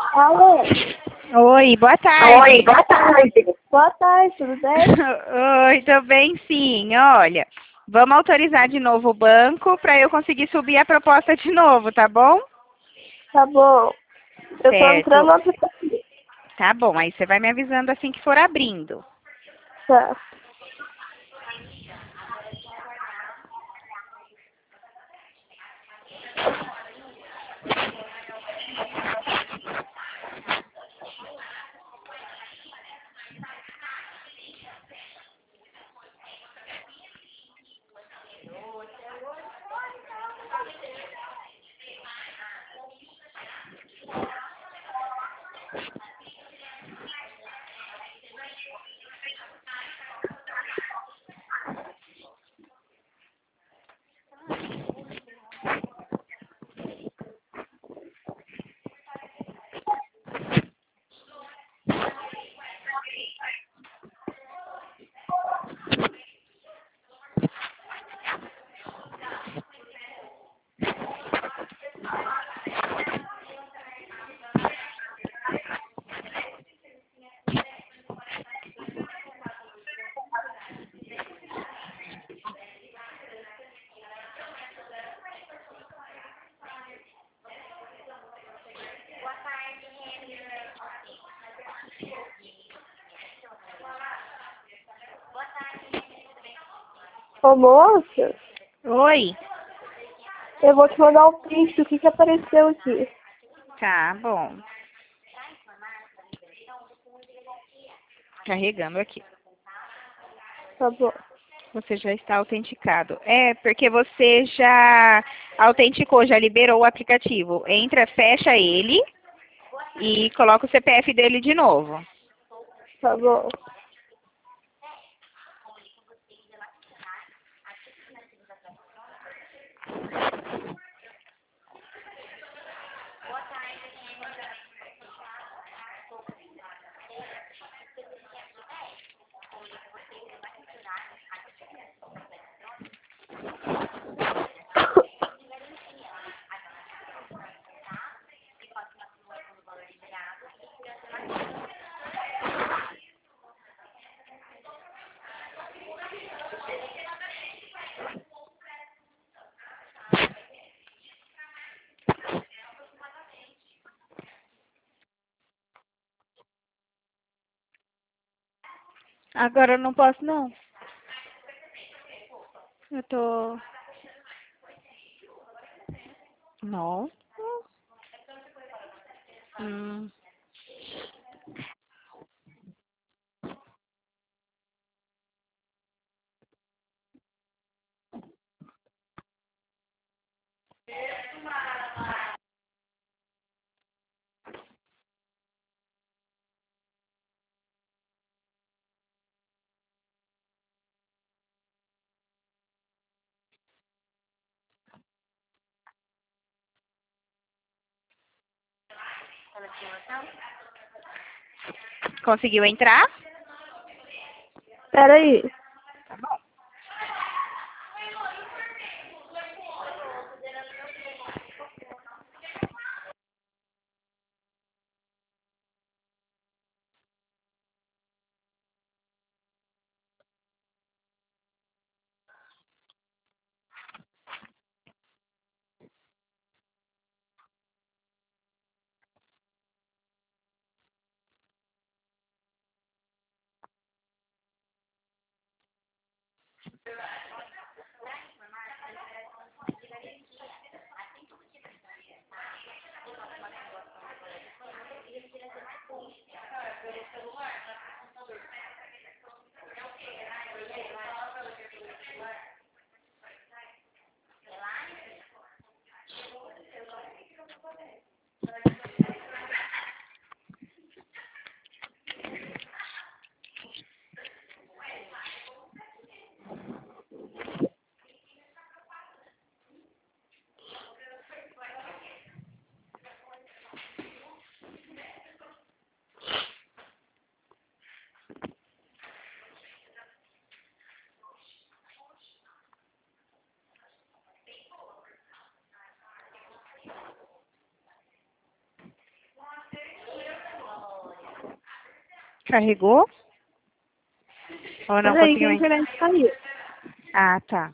Alô? Oi, boa Oi, tarde. boa tarde. Boa tarde, tudo bem? Oi, tô bem sim. Olha, vamos autorizar de novo o banco para eu conseguir subir a proposta de novo, tá bom? Tá bom. Eu tô entrando Certo. no aplicativo. Tá bom, aí você vai me avisando assim que for abrindo. Tá. Ô, moça, Oi. eu vou te mandar um print do que apareceu aqui. Tá bom. Carregando aqui. Tá bom. Você já está autenticado. É, porque você já autenticou, já liberou o aplicativo. Entra, fecha ele e coloca o CPF dele de novo. Tá bom. Agora eu não posso, não. Eu tô... Não. Hum. Conseguiu entrar? Peraí. Tá bom. Carregou? Ou não Peraí, que conseguiu? a internet caiu. Ah, tá.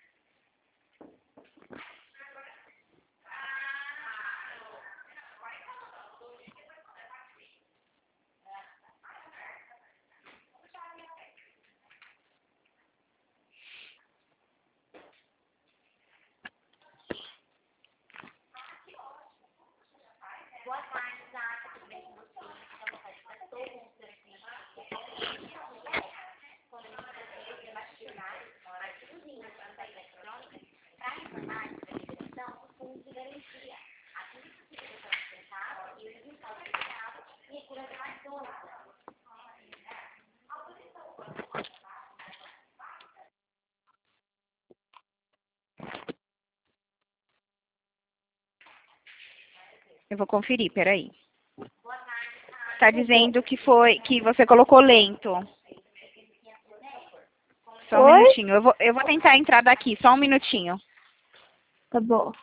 Eu vou conferir, peraí. Tá dizendo que você colocou lento. Só um Oi? minutinho. Eu vou tentar entrar daqui, só um minutinho. Tá bom.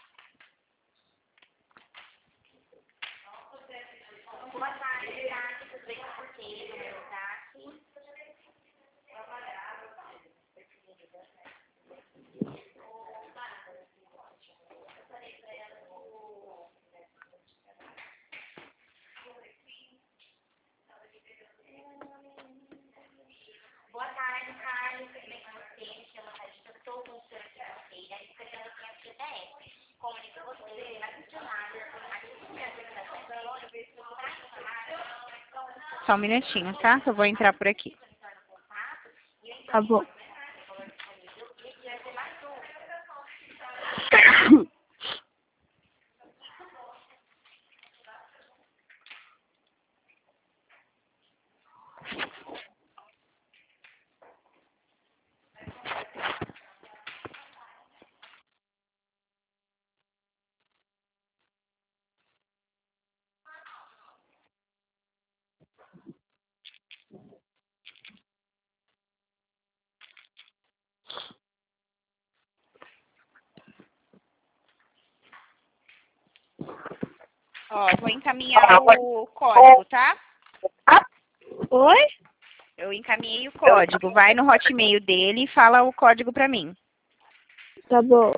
Só um minutinho, tá? Que eu vou entrar por aqui. Tá bom. Ó, vou encaminhar o código, tá? Oi? Eu encaminhei o código. Vai no Hotmail dele e fala o código pra mim. Tá bom.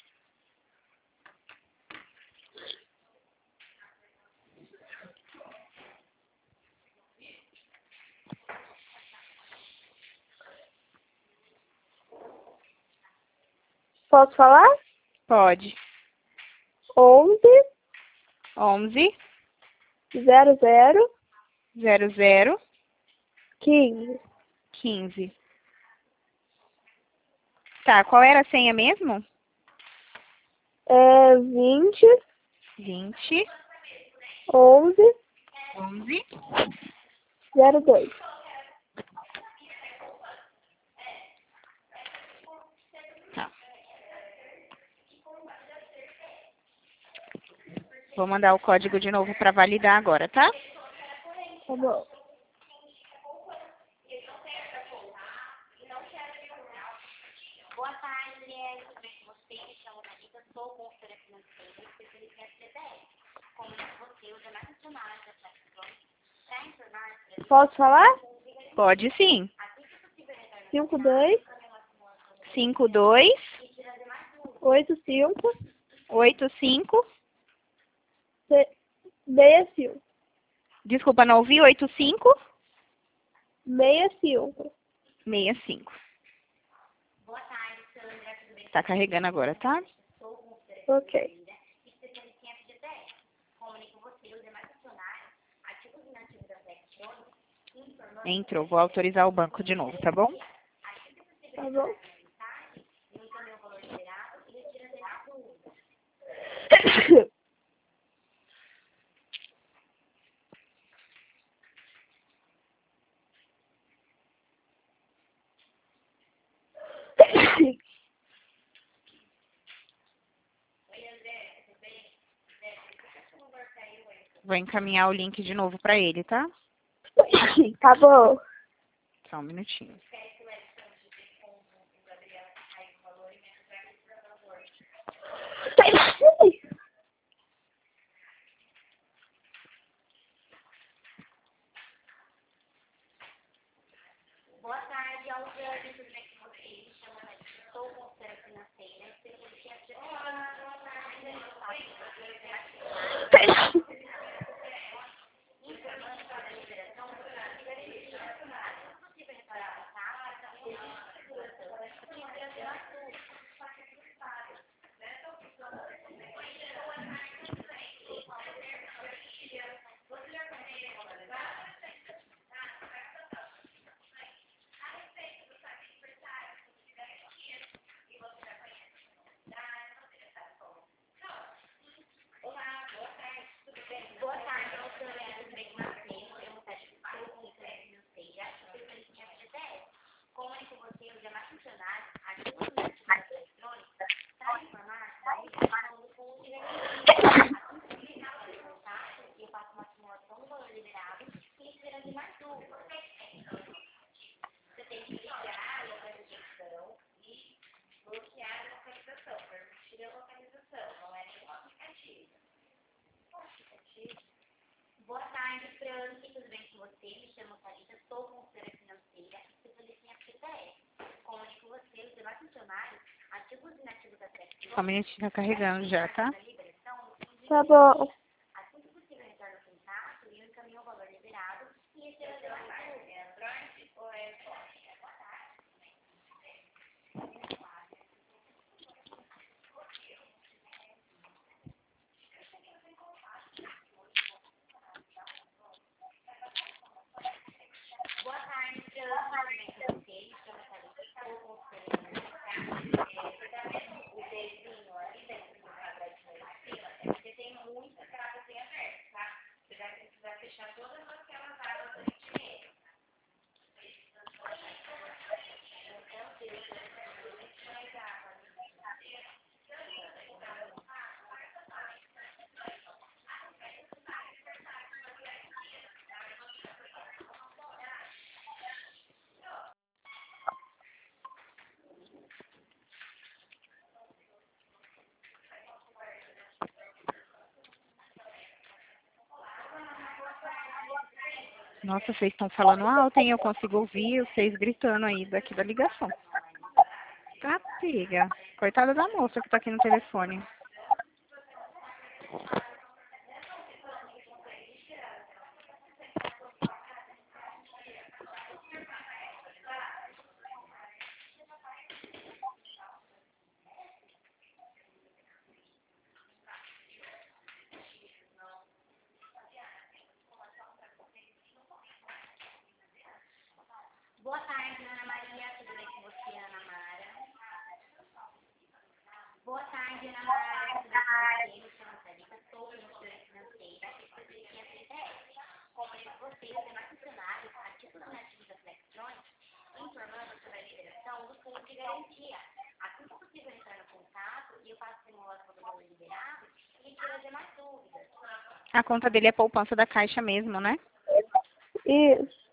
Posso falar? Pode. 11 11 00 00 15. 15. Tá, qual era a senha mesmo? É 20 20 11 11 02. Tá. Vou mandar o código de novo para validar agora, tá? Tá bom. Posso falar? Pode sim. 52 52 85 85. 65. Desculpa, não ouvi. 85 65. 65. Tá carregando agora, tá? Ok. Entrou. Vou autorizar o banco de novo, tá bom? Tá bom. Vou encaminhar o link de novo para ele, tá? Tá bom. Só um minutinho. Boa tarde, Frank. Tudo bem com você? Me chamo Thalita, sou consultora financeira e especialista em FGTS. Comunico você os demais funcionários, ativos e inativos da Flexion. Só um minutinho, tá carregando já, tá? Tá bom. Assim que possível, retorna o contato e eu encaminho o valor liberado e receba as demais dúvidas. Boa tarde, Frank. Tudo bem com você? Me chamo Thalita, sou consultora financeira. O desenho ali dentro do quadradinho em cima, porque tem muitas casas em aberto, tá? Você vai precisar fechar todas aquelas áreas ali de meio. Então, deixa mais água ali. Nossa, vocês estão falando alto, hein? Eu consigo ouvir vocês gritando aí daqui da ligação. Tá, pega. Coitada da moça que tá aqui no telefone. Boa tarde, Ana Maria. Tudo bem com você, Ana Mara? Boa tarde, Ana Mara. Tudo bem com você? Me chamo Thalita, sou consultora financeira e especialista em FGTS. Comunico você os demais funcionários, ativos e inativos da Flexion, informando sobre a liberação do fundo de garantia. Assim que possível, entrar no contato e eu faço a simulação do valor liberado e retiro as demais dúvidas. A conta dele é poupança da Caixa mesmo, né? Isso.